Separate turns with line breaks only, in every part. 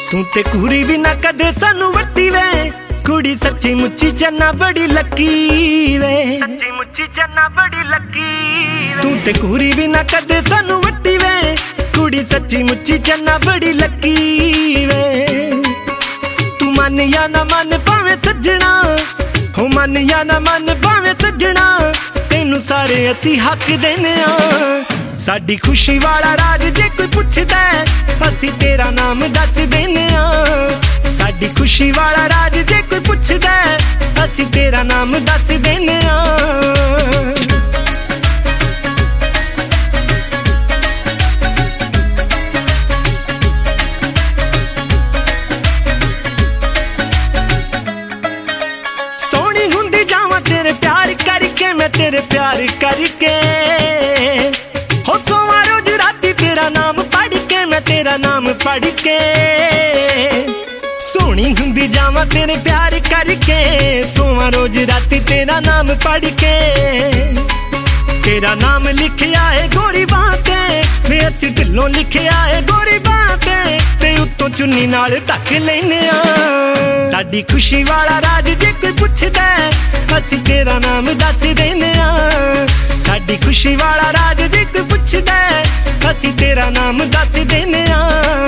तू ते कूरी भी ना कदे सानू वट्टी वे, कुड़ी सच्ची मुच्ची चन्ना बड़ी लकी वे, सच्ची मुच्ची चन्ना बड़ी लकी। तू ते कूरी भी ना कदे सानू वट्टी वे, कुड़ी सच्ची मुच्ची चन्ना बड़ी लकी वे। तू मन या ना मन भावे सज्जणा, हो मन या ना मन भावे सज्जणा, तेनू सारे असी हक देने आ। साडी खुशी वाला राज जे कोई पुछदा असी तेरा नाम दस देने आ। साडी खुशी वाला राज जे कोई पुछदा असी तेरा नाम दस देने आ। सोहनी हुंदी जावां तेरे प्यार करके, मैं तेरे प्यार करके, हो सोवां रोज राती तेरा नाम पढ़ के, मैं तेरा नाम पढ़ के। सोहनी हुंदी जावां तेरे प्यार करके, सोवां रोज राती तेरा नाम पढ़ के। तेरा नाम लिखिया है गोरी बाते, वे असी दिलों लिखिया है गोरी बाते, ते उत्तों चुन्नी नाल ढक लैने आ। साडी खुशी वाला राज जे कोई पुछदा असी तेरा नाम दस देने आ। साडी खुशी वाला राज जे कोई पुछदा असी तेरा नाम दस देने आ।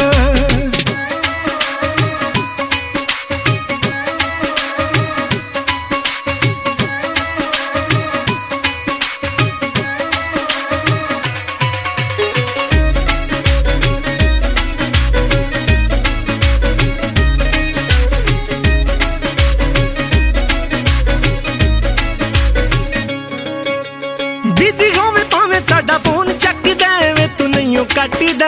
बिजी होवे भावे साडा फोन चकदा वे, तू नहीं कटदा,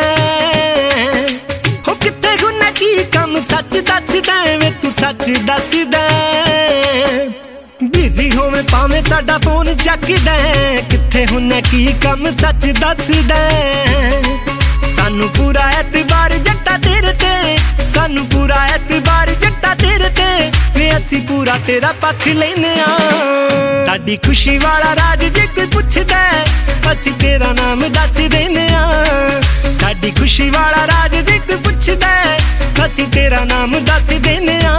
हो किथे गुना की कम सच दसदा वे, तू सच दसदा। बिजी होवे भावे साडा फोन चकदा, किथे हुन्ना की कम सच दसदा। सानू पूरा एतबार जट्टा तेरे ते, सानू पूरा एतबार जट्टा तेरे ते, वे असी पूरा तेरा पक्ष लेने आ। साडी खुशी वाला राज जे कोई पुछदा असी तेरा नाम दस देने आ। साडी खुशी वाला राज जे कोई पुछदा असी तेरा नाम दस देने आ।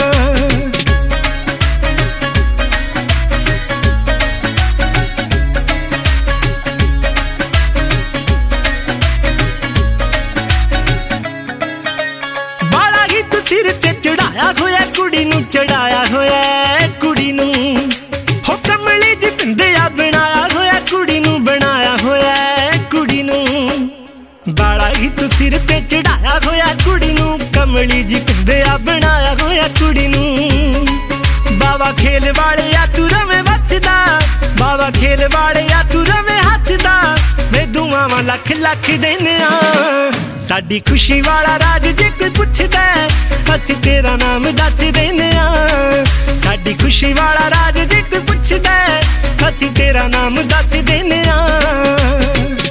बाला ही तू सिर ते चढ़ाया होया, कुड़ी नू चढ़ाया होया, कुड़ी नू हो कमली जी पिंदिया बनाया होया, कुड़ी नू बनाया होया, कुड़ी नू। बाला ही तू सिर ते चढ़ाया होया, कुड़ी नू कमली जी पिंदिया बनाया होया, कुड़ी नू। बाबा खेल वाले या तू रवे वसदा, बाबा खेल वाले या तू रवे हसदा, वे दुआवां लख लख देने आ। साडी खुशी वाला राज जे कोई पुछदा असी तेरा नाम दस देने आ। साडी खुशी वाला राज जे कोई पुछदा असी तेरा नाम दस देने आ।